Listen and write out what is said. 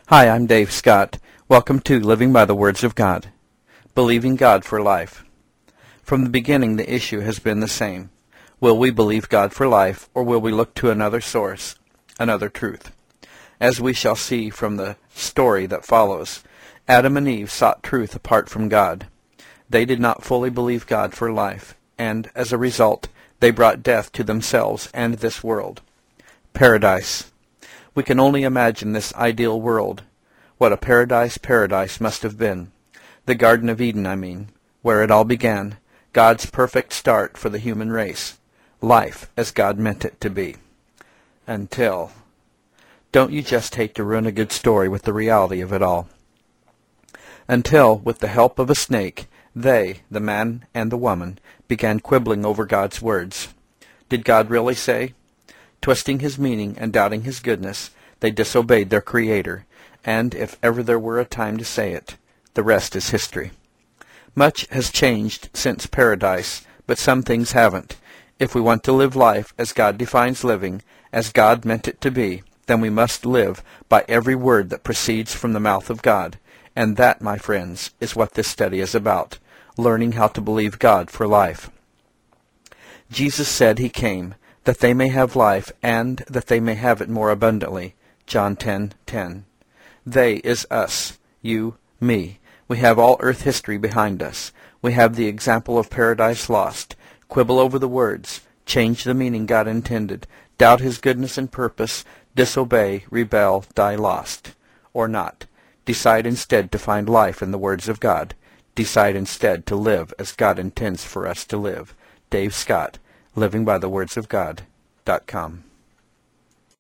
Hi, I'm Dave Scott. Welcome to Living by the Words of God. Believing God for life. From the beginning, the issue has been the same. Will we believe God for life, or will we look to another source, another truth? As we shall see from the story that follows, Adam and Eve sought truth apart from God. They did not fully believe God for life, and as a result, they brought death to themselves and this world. Paradise. We can only imagine this ideal world. What a paradise must have been. The Garden of Eden, I mean, where it all began, God's perfect start for the human race. Life as God meant it to be. Until... Don't you just hate to ruin a good story with the reality of it all? Until, with the help of a snake, they, the man and the woman, began quibbling over God's words. Did God really say? Twisting his meaning and doubting his goodness, they disobeyed their Creator, and if ever there were a time to say it, the rest is history. Much has changed since paradise, but some things haven't. If we want to live life as God defines living, as God meant it to be, then we must live by every word that proceeds from the mouth of God, and that, my friends, is what this study is about, learning how to believe God for life. Jesus said he came, that they may have life, and that they may have it more abundantly. John 10:10. They is us, you, me. We have all earth history behind us. We have the example of paradise lost. Quibble over the words, change the meaning God intended, doubt his goodness and purpose, disobey, rebel, die lost. Or not. Decide instead to find life in the words of God. Decide instead to live as God intends for us to live. Dave Scott, livingbythewordsofgod.com.